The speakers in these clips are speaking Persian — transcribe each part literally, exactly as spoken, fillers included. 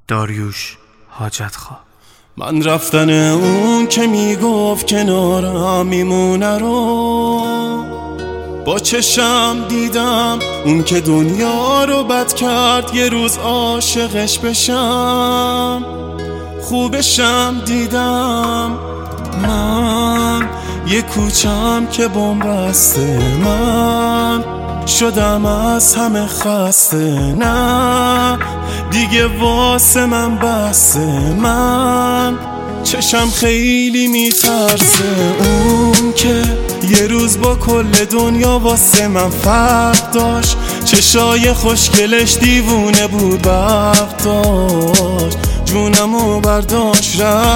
داریوش حاجتخواه. من رفتن اون که میگفت کنارم میمونه رو با چشم دیدم، اون که دنیا رو بد کرد یه روز عاشقش بشم، خوبشم دیدم. من یه کوچم که بنبسته، من شدم از همه خسته، نه دیگه واسه من بسته. من چشم خیلی میترسه، اون که یه روز با کل دنیا واسه من فرق داشت، چشای خوشگلش دیوونه بود برق داشت، جونمو برداشت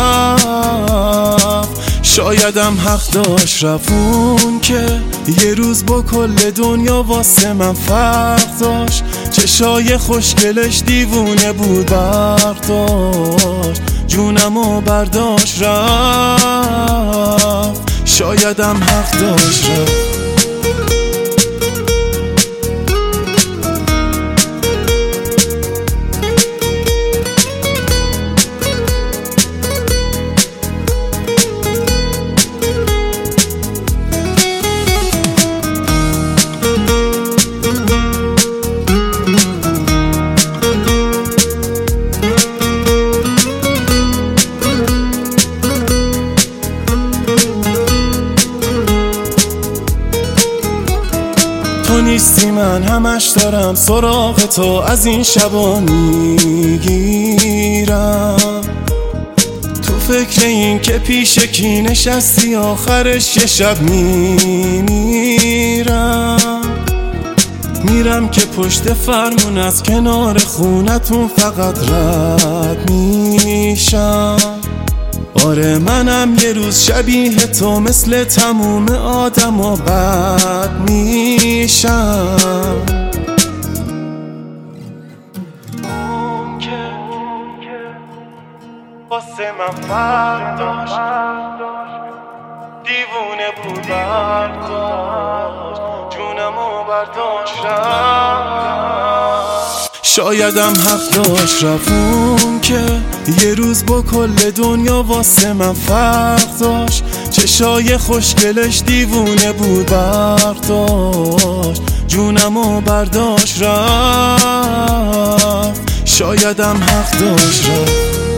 رفت، شایدم حق داشت رفت. اون که یه روز با کل دنیا واسه من فرق داشت، چشای خوشگلش دیوونه بود برق داشت، جونمو برداشت رفت، شایدم حق داشت رفت. تو نیستی من همش دارم سراغ تو، از این شبا میگیرم تو فکر این که پیش کی نشستی، آخرش یه شب میمیرم. میرم که پشت فرمون از کنار خونتون فقط رد میشم. آره منم یه روز شبیه تو مثل تموم آدم ها بد میشم. اون که واسه من فرق داشت، دیوونه بود برداشت، جونمو برداشت رفت، شایدم حق داشت رفت. اون که یه روز با کل دنیا واسه من فرق داشت، چشای خوشگلش دیوونه بود برق داشت، جونمو برداشت رفت، شایدم حق داشت رفت.